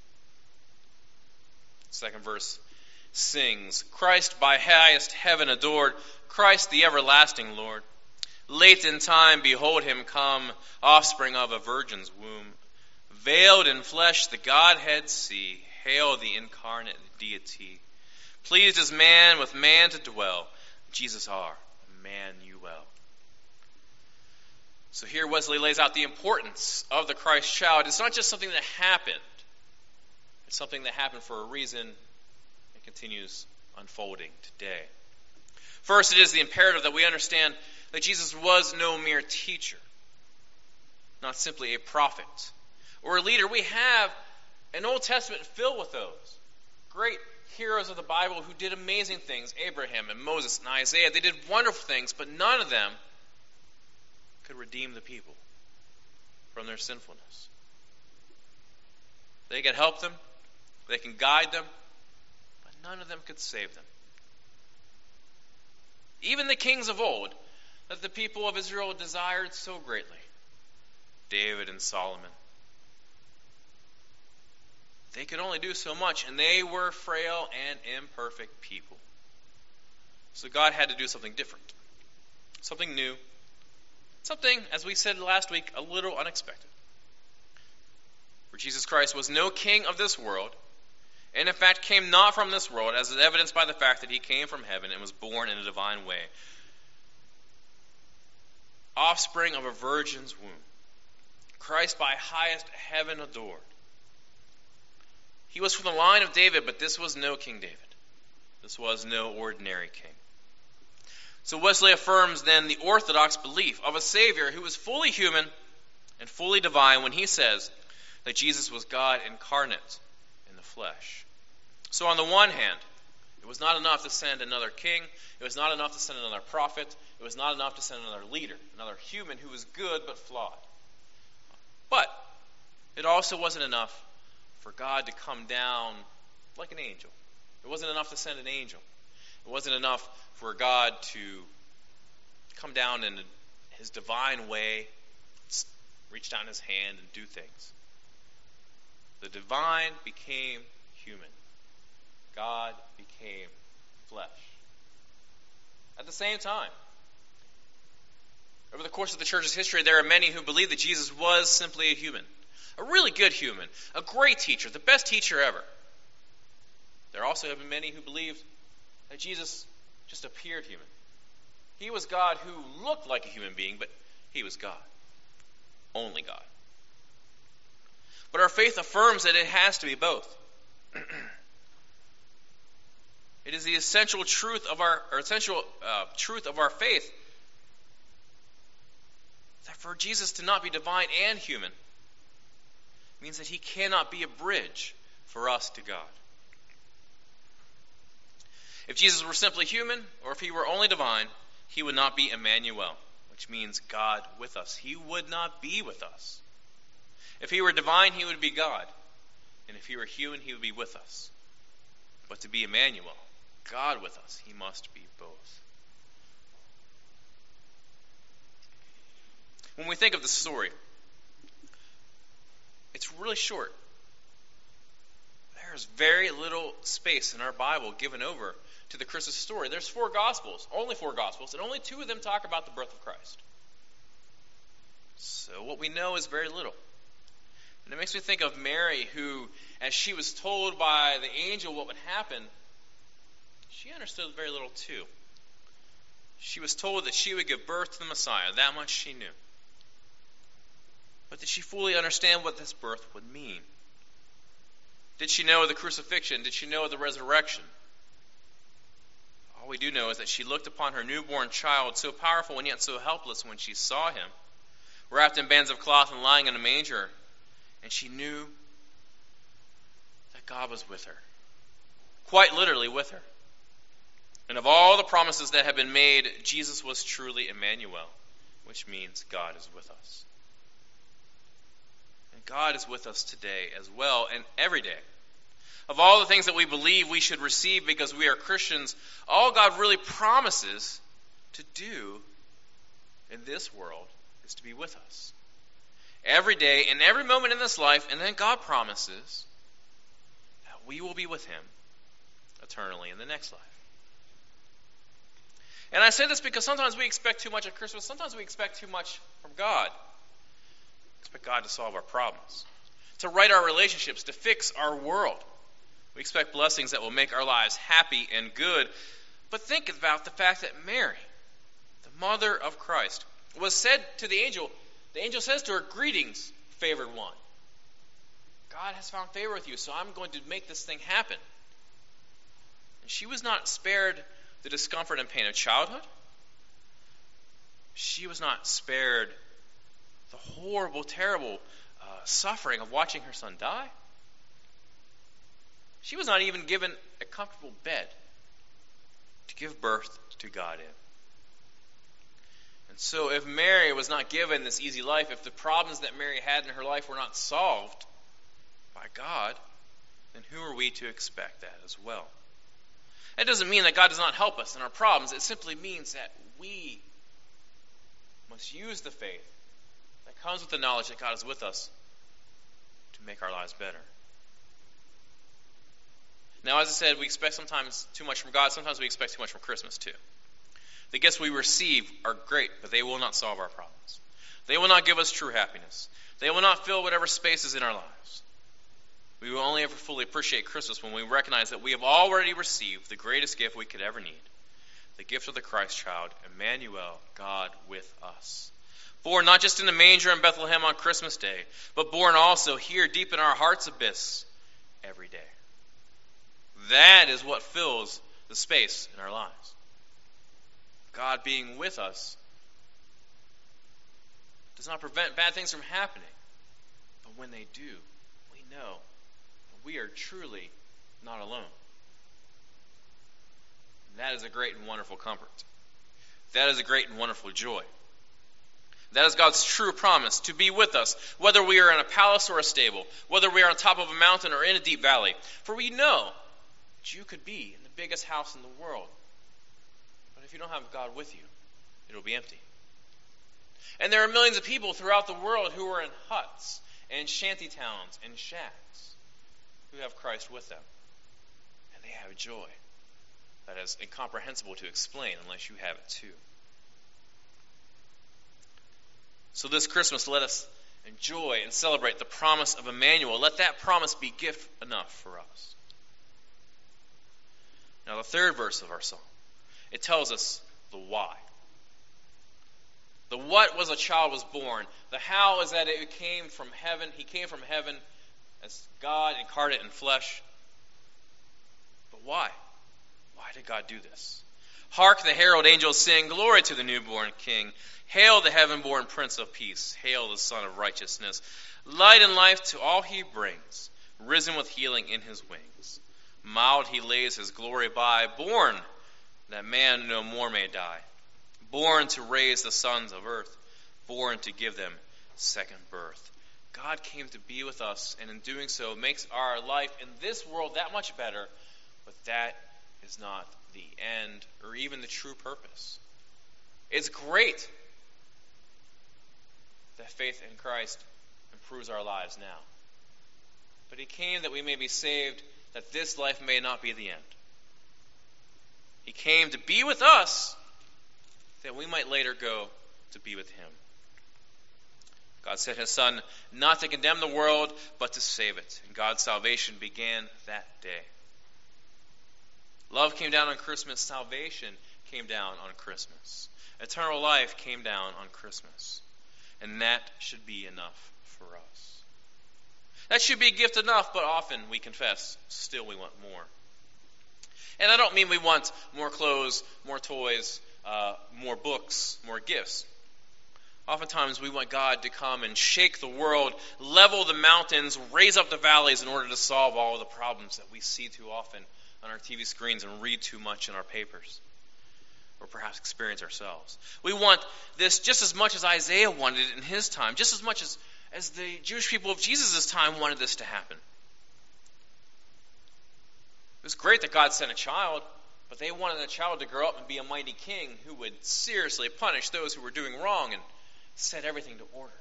Second verse sings, Christ by highest heaven adored, Christ the everlasting Lord. Late in time, behold him come, offspring of a virgin's womb. Veiled in flesh, the Godhead see. Hail the incarnate deity. Pleased as man with man to dwell. Jesus our Emmanuel. So here Wesley lays out the importance of the Christ child. It's not just something that happened. It's something that happened for a reason and continues unfolding today. First, it is the imperative that we understand that Jesus was no mere teacher, not simply a prophet or a leader. We have an Old Testament filled with those great heroes of the Bible who did amazing things. Abraham and Moses and Isaiah, they did wonderful things, but none of them could redeem the people from their sinfulness. They can help them, they can guide them, but none of them could save them. Even the kings of old that the people of Israel desired so greatly, David and Solomon, they could only do so much, and they were frail and imperfect people. So God had to do something different, something new, something, as we said last week, a little unexpected. For Jesus Christ was no king of this world, and in fact came not from this world, as is evidenced by the fact that he came from heaven and was born in a divine way. Offspring of a virgin's womb. Christ by highest heaven adored. He was from the line of David, but this was no King David. This was no ordinary king. So Wesley affirms then the orthodox belief of a Savior who was fully human and fully divine when he says that Jesus was God incarnate in the flesh. So on the one hand, it was not enough to send another king. It was not enough to send another prophet. It was not enough to send another leader, another human who was good but flawed. But it also wasn't enough for God to come down like an angel. It wasn't enough to send an angel. It wasn't enough for God to come down in his divine way, reach down his hand and do things. The divine became human. God became flesh. At the same time, over the course of the church's history, there are many who believe that Jesus was simply a human. A really good human, a great teacher, the best teacher ever. There also have been many who believed that Jesus just appeared human. He was God who looked like a human being, but he was God. Only God. But our faith affirms that it has to be both. It is the essential truth of our, or essential uh, truth of our faith that for Jesus to not be divine and human means that he cannot be a bridge for us to God. If Jesus were simply human, or if he were only divine, he would not be Emmanuel, which means God with us. He would not be with us. If he were divine, he would be God. And if he were human, he would be with us. But to be Emmanuel, God with us, he must be both. When we think of the story, it's really short. There's very little space in our Bible given over to the Christmas story. There's four Gospels, only four Gospels, and only two of them talk about the birth of Christ. So what we know is very little. And it makes me think of Mary, who, as she was told by the angel what would happen, she understood very little too. She was told that she would give birth to the Messiah. That much she knew. But did she fully understand what this birth would mean? Did she know of the crucifixion? Did she know of the resurrection? All we do know is that she looked upon her newborn child, so powerful and yet so helpless when she saw him, wrapped in bands of cloth and lying in a manger, and she knew that God was with her. Quite literally with her. And of all the promises that have been made, Jesus was truly Emmanuel, which means God is with us. And God is with us today as well, and every day. Of all the things that we believe we should receive because we are Christians, all God really promises to do in this world is to be with us. Every day, in every moment in this life, and then God promises that we will be with him eternally in the next life. And I say this because sometimes we expect too much at Christmas. Sometimes we expect too much from God. We expect God to solve our problems, to right our relationships, to fix our world. We expect blessings that will make our lives happy and good. But think about the fact that Mary, the mother of Christ, was said to the angel, the angel says to her, "Greetings, favored one. God has found favor with you, so I'm going to make this thing happen." And she was not spared the discomfort and pain of childhood. She was not spared the horrible, terrible uh, suffering of watching her son die. She was not even given a comfortable bed to give birth to God in. And so if Mary was not given this easy life, if the problems that Mary had in her life were not solved by God, then who are we to expect that as well? That doesn't mean that God does not help us in our problems. It simply means that we must use the faith that comes with the knowledge that God is with us to make our lives better. Now, as I said, we expect sometimes too much from God. Sometimes we expect too much from Christmas, too. The gifts we receive are great, but they will not solve our problems. They will not give us true happiness. They will not fill whatever space is in our lives. We will only ever fully appreciate Christmas when we recognize that we have already received the greatest gift we could ever need, the gift of the Christ child, Emmanuel, God with us. Born not just in the manger in Bethlehem on Christmas Day, but born also here deep in our heart's abyss every day. That is what fills the space in our lives. God being with us does not prevent bad things from happening, but when they do, we know that we are truly not alone. And that is a great and wonderful comfort. That is a great and wonderful joy. That is God's true promise, to be with us, whether we are in a palace or a stable, whether we are on top of a mountain or in a deep valley. For we know that you could be in the biggest house in the world, but if you don't have God with you, it'll be empty. And there are millions of people throughout the world who are in huts and shanty towns and shacks who have Christ with them. And they have joy that is incomprehensible to explain unless you have it too. So this Christmas, let us enjoy and celebrate the promise of Emmanuel. Let that promise be gift enough for us. Now the third verse of our psalm, it tells us the why. The what was a child was born. The how is that it came from heaven. He came from heaven as God incarnate in flesh. But why? Why did God do this? Hark, the herald angels sing, glory to the newborn King. Hail the heaven-born Prince of Peace. Hail the Son of Righteousness. Light and life to all he brings, risen with healing in his wings. Mild he lays his glory by, born that man no more may die. Born to raise the sons of earth, born to give them second birth. God came to be with us, and in doing so makes our life in this world that much better, but that is not the end or even the true purpose. It's great that faith in Christ improves our lives now. But he came that we may be saved, that this life may not be the end. He came to be with us, that we might later go to be with him. God sent his Son not to condemn the world, but to save it. And God's salvation began that day. Love came down on Christmas. Salvation came down on Christmas. Eternal life came down on Christmas. And that should be enough for us. That should be a gift enough, but often we confess, still we want more. And I don't mean we want more clothes, more toys, uh, more books, more gifts. Oftentimes we want God to come and shake the world, level the mountains, raise up the valleys in order to solve all of the problems that we see too often on our T V screens and read too much in our papers, or perhaps experience ourselves. We want this just as much as Isaiah wanted it in his time, just as much as, as the Jewish people of Jesus' time wanted this to happen. It was great that God sent a child, but they wanted a child to grow up and be a mighty king who would seriously punish those who were doing wrong and set everything to order.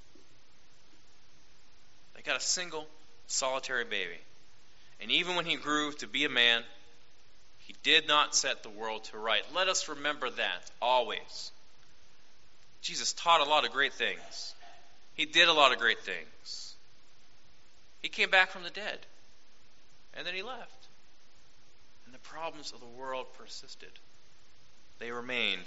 They got a single, solitary baby. And even when he grew to be a man, he did not set the world to right. Let us remember that always. Jesus taught a lot of great things. He did a lot of great things. He came back from the dead. And then he left. And the problems of the world persisted. They remained.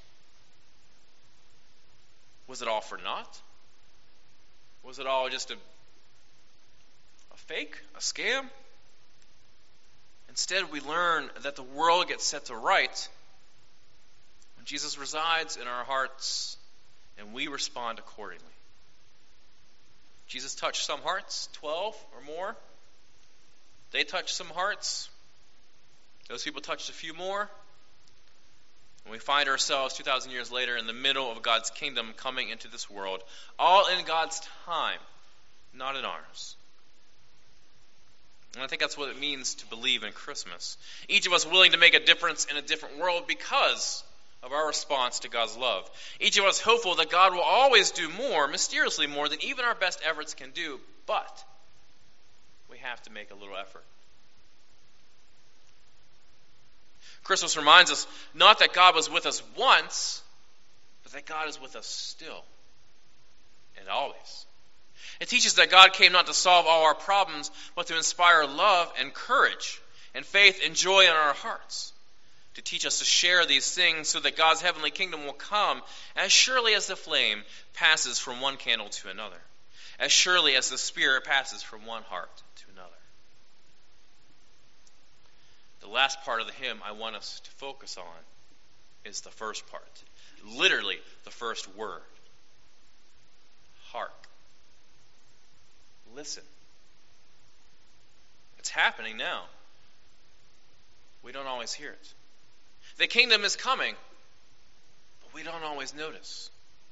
Was it all for naught? Was it all just a, a fake, a scam? Instead, we learn that the world gets set to right when Jesus resides in our hearts and we respond accordingly. Jesus touched some hearts, twelve or more. They touched some hearts. Those people touched a few more. And we find ourselves two thousand years later in the middle of God's kingdom coming into this world, all in God's time, not in ours. And I think that's what it means to believe in Christmas. Each of us willing to make a difference in a different world because of our response to God's love. Each of us hopeful that God will always do more, mysteriously more, than even our best efforts can do. But we have to make a little effort. Christmas reminds us not that God was with us once, but that God is with us still and always. It teaches that God came not to solve all our problems, but to inspire love and courage and faith and joy in our hearts. To teach us to share these things so that God's heavenly kingdom will come as surely as the flame passes from one candle to another, as surely as the Spirit passes from one heart to another. The last part of the hymn I want us to focus on is the first part. Literally, the first word. Hark. Listen. It's happening now. We don't always hear it. The kingdom is coming, but we don't always notice.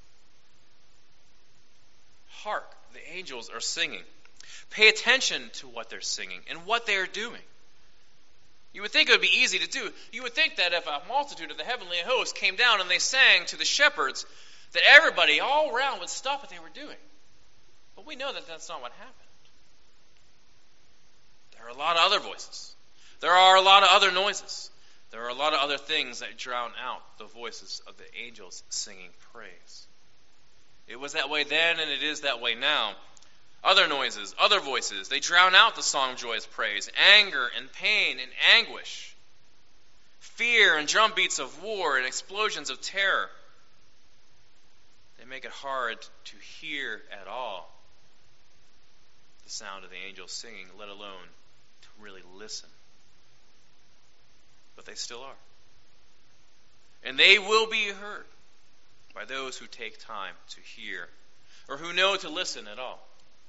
Hark, the angels are singing. Pay attention to what they're singing and what they are doing. You would think it would be easy to do. You would think that if a multitude of the heavenly host came down and they sang to the shepherds, that everybody all around would stop what they were doing. But we know that that's not what happened. There are a lot of other voices. There are a lot of other noises. There are a lot of other things that drown out the voices of the angels singing praise. It was that way then, and it is that way now. Other noises, other voices, they drown out the song of joyous praise. Anger and pain and anguish. Fear and drumbeats of war and explosions of terror. They make it hard to hear at all the sound of the angels singing, let alone to really listen. But they still are. And they will be heard by those who take time to hear or who know to listen at all.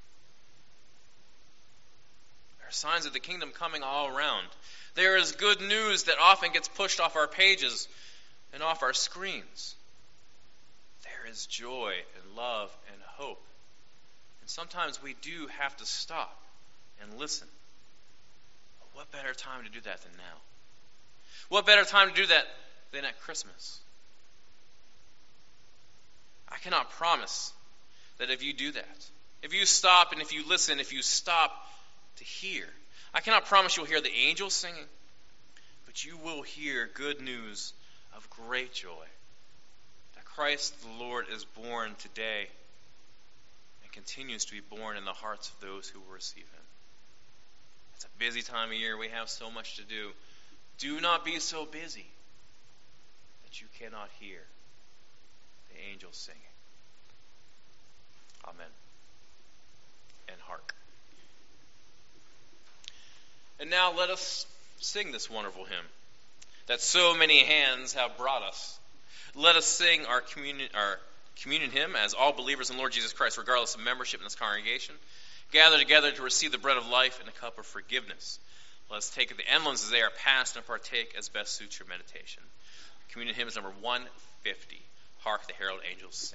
There are signs of the kingdom coming all around. There is good news that often gets pushed off our pages and off our screens. There is joy and love and hope. And sometimes we do have to stop and listen. But what better time to do that than now? What better time to do that than at Christmas? I cannot promise that if you do that, if you stop and if you listen, if you stop to hear, I cannot promise you'll hear the angels singing, but you will hear good news of great joy. That Christ the Lord is born today and continues to be born in the hearts of those who will receive him. It's a busy time of year. We have so much to do. Do not be so busy that you cannot hear the angels singing. Amen. And hark. And now let us sing this wonderful hymn that so many hands have brought us. Let us sing our communion, our communion hymn as all believers in Lord Jesus Christ, regardless of membership in this congregation, gather together to receive the bread of life and the cup of forgiveness. Let us take the emblems as they are passed and partake as best suits your meditation. Communion hymn is number one fifty. Hark the herald angels sing.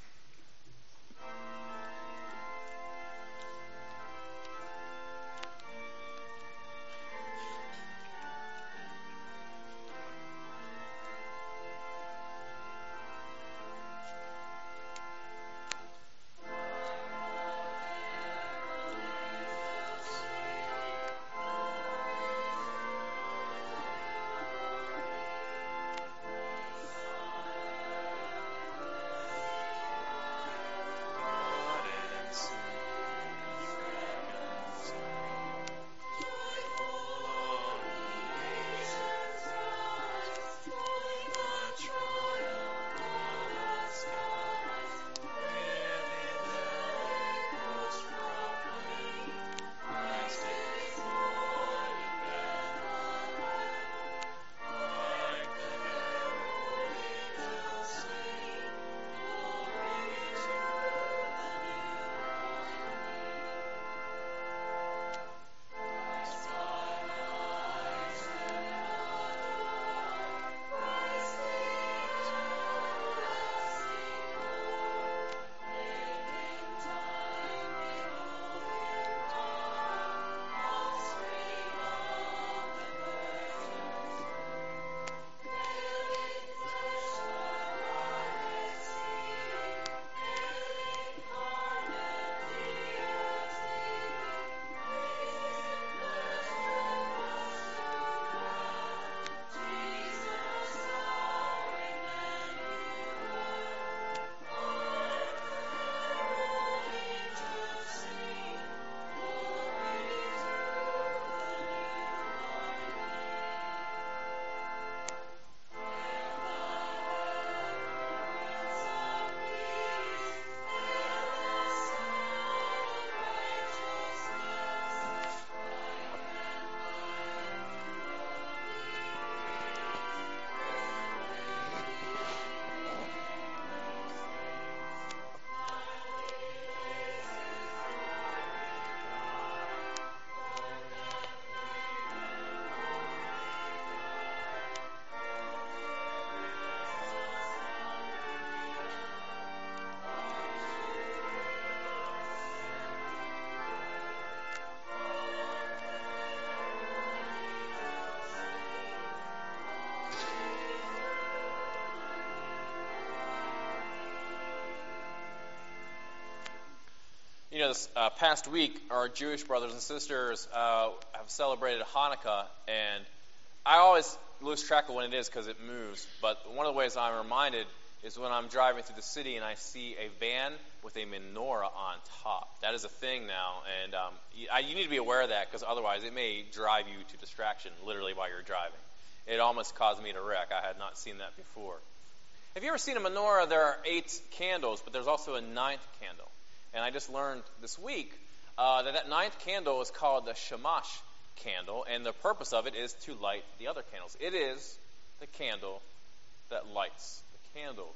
You know, this uh, past week, our Jewish brothers and sisters uh, have celebrated Hanukkah, and I always lose track of when it is because it moves. But one of the ways I'm reminded is when I'm driving through the city and I see a van with a menorah on top. That is a thing now, and um, you, I, you need to be aware of that because otherwise it may drive you to distraction literally while you're driving. It almost caused me to wreck. I had not seen that before. Have you ever seen a menorah? There are eight candles, but there's also a ninth candle. And I just learned this week uh, that that ninth candle is called the Shamash candle, and the purpose of it is to light the other candles. It is the candle that lights the candles.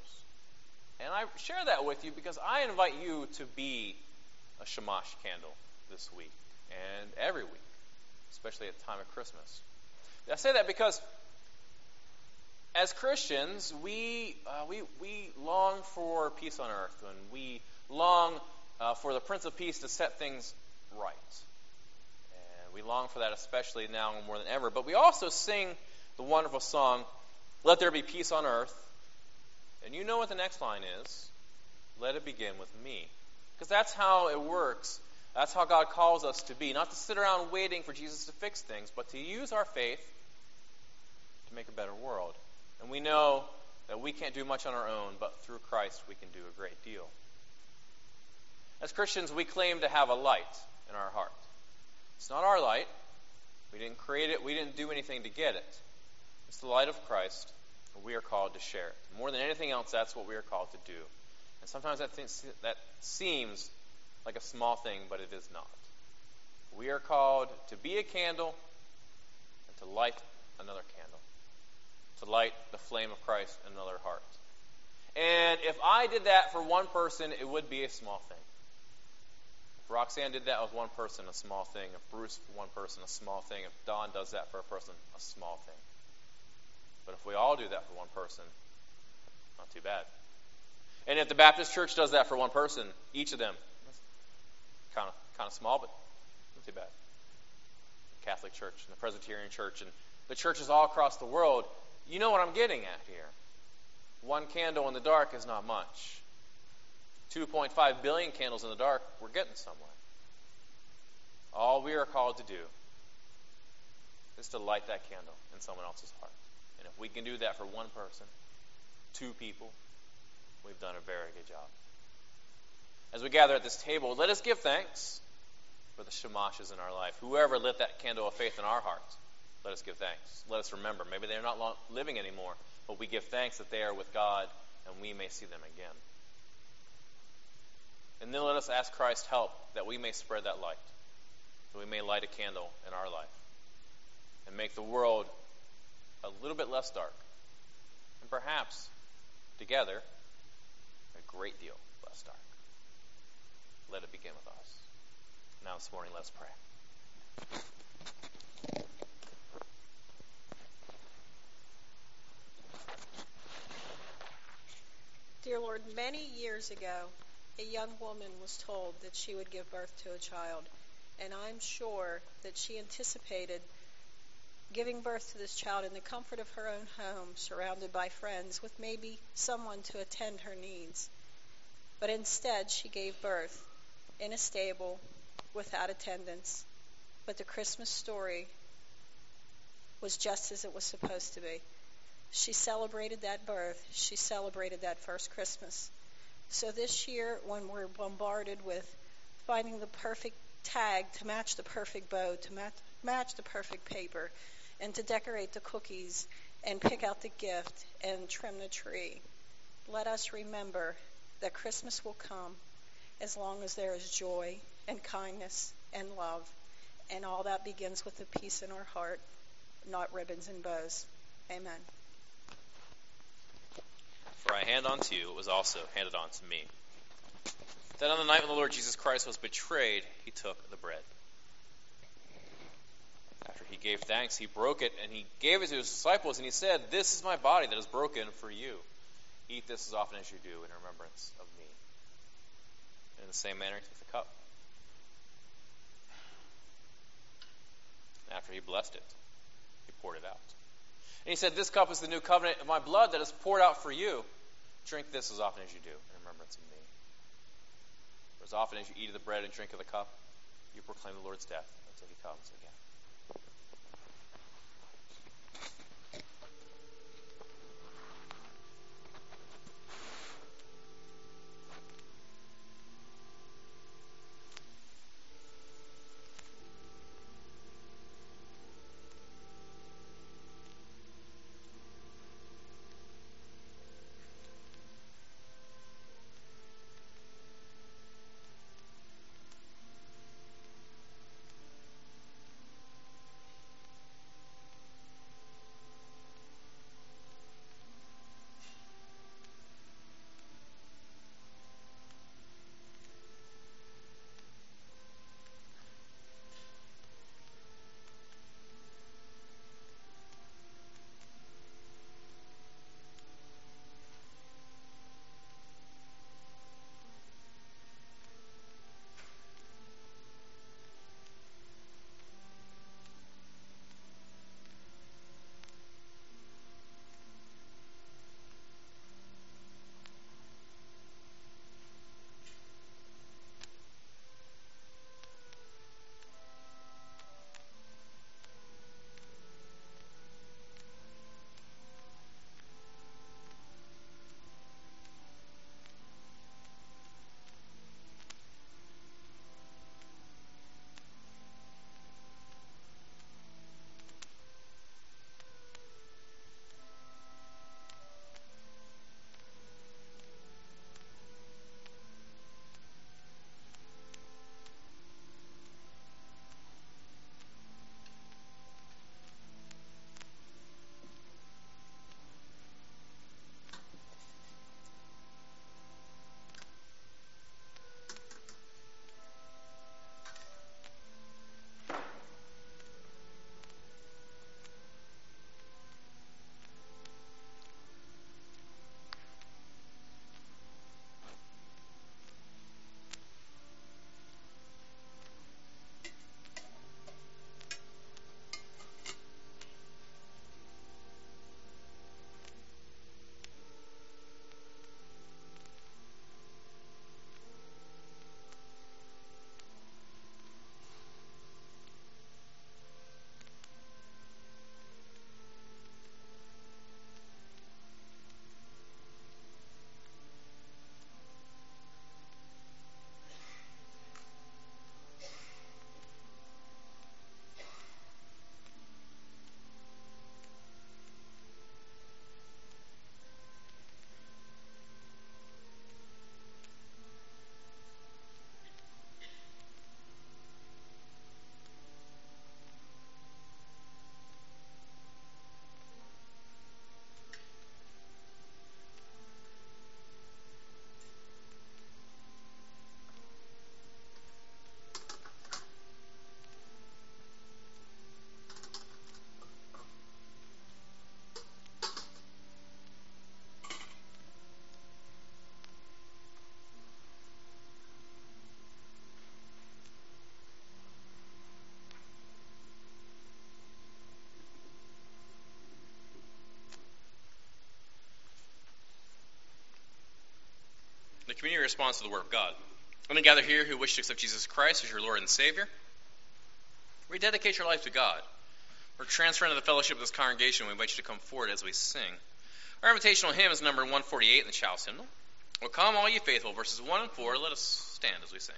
And I share that with you because I invite you to be a Shamash candle this week and every week, especially at the time of Christmas. I say that because as Christians, we uh, we we long for peace on earth, and we long uh, for the Prince of Peace to set things right. And we long for that especially now more than ever. But we also sing the wonderful song, "Let there be peace on earth." And you know what the next line is. Let it begin with me. Because that's how it works. That's how God calls us to be. Not to sit around waiting for Jesus to fix things, but to use our faith to make a better world. And we know that we can't do much on our own, but through Christ we can do a great deal. As Christians, we claim to have a light in our heart. It's not our light. We didn't create it. We didn't do anything to get it. It's the light of Christ, and we are called to share it. More than anything else, that's what we are called to do. And sometimes that, th- that seems like a small thing, but it is not. We are called to be a candle and to light another candle. To light the flame of Christ in another heart. And if I did that for one person, it would be a small thing. Roxanne did that with one person, a small thing. If Bruce, for one person, a small thing. If Don does that for a person, a small thing. But if we all do that for one person, not too bad. And if the Baptist church does that for one person, each of them, kind of kind of small, but not too bad. The Catholic Church and the Presbyterian Church and the churches all across the world, you know what I'm getting at here. One candle in the dark is not much. two point five billion candles in the dark, we're getting somewhere. All we are called to do is to light that candle in someone else's heart. And if we can do that for one person, two people, we've done a very good job. As we gather at this table, let us give thanks for the shamashes in our life. Whoever lit that candle of faith in our hearts, let us give thanks. Let us remember, maybe they're not long, living anymore, but we give thanks that they are with God and we may see them again. And then let us ask Christ's help that we may spread that light, that we may light a candle in our life and make the world a little bit less dark, and perhaps together a great deal less dark. Let it begin with us. Now this morning, let's pray. Dear Lord, many years ago, a young woman was told that she would give birth to a child, and I'm sure that she anticipated giving birth to this child in the comfort of her own home, surrounded by friends, with maybe someone to attend her needs. But instead, she gave birth in a stable without attendants. But the Christmas story was just as it was supposed to be. She celebrated that birth. She celebrated that first Christmas. So this year, when we're bombarded with finding the perfect tag to match the perfect bow, to match, match the perfect paper, and to decorate the cookies and pick out the gift and trim the tree, let us remember that Christmas will come as long as there is joy and kindness and love. And all that begins with a peace in our heart, not ribbons and bows. Amen. For I hand on to you, it was also handed on to me, that on the night when the Lord Jesus Christ was betrayed, he took the bread. After he gave thanks, he broke it, and he gave it to his disciples, and he said, "This is my body that is broken for you. Eat this as often as you do in remembrance of me." And in the same manner, he took the cup. And after he blessed it, he poured it out. And he said, "This cup is the new covenant of my blood that is poured out for you. Drink this as often as you do in remembrance of me." For as often as you eat of the bread and drink of the cup, you proclaim the Lord's death until he comes again. community responds to the Word of God. Any gather here who wish to accept Jesus Christ as your Lord and Savior? Rededicate your life to God. Or transfer into the fellowship of this congregation. We invite you to come forward as we sing. Our invitational hymn is number one forty-eight in the Chalice Hymnal. Well, come all ye faithful, verses one and four. Let us stand as we sing.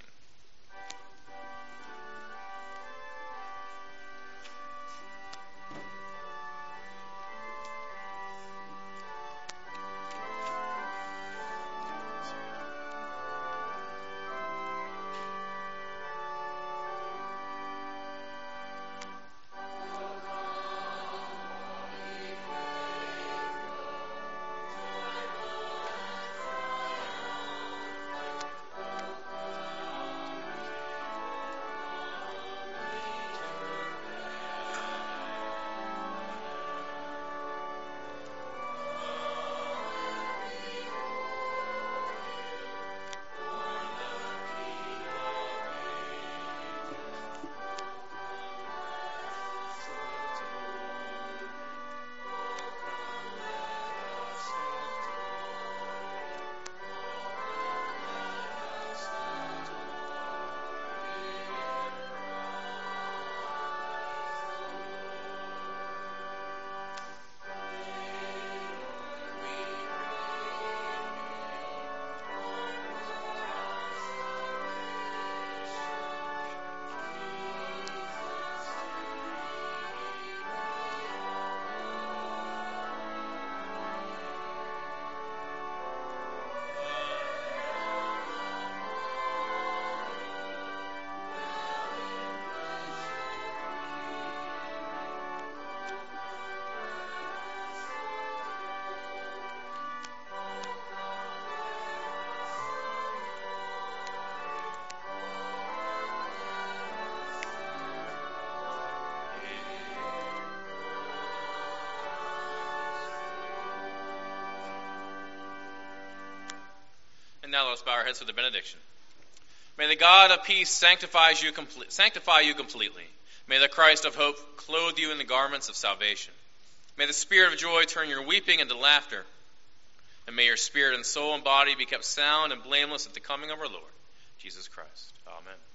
Now let us bow our heads for the benediction. May the God of peace sanctify you, complete, sanctify you completely. May the Christ of hope clothe you in the garments of salvation. May the spirit of joy turn your weeping into laughter. And may your spirit and soul and body be kept sound and blameless at the coming of our Lord, Jesus Christ. Amen.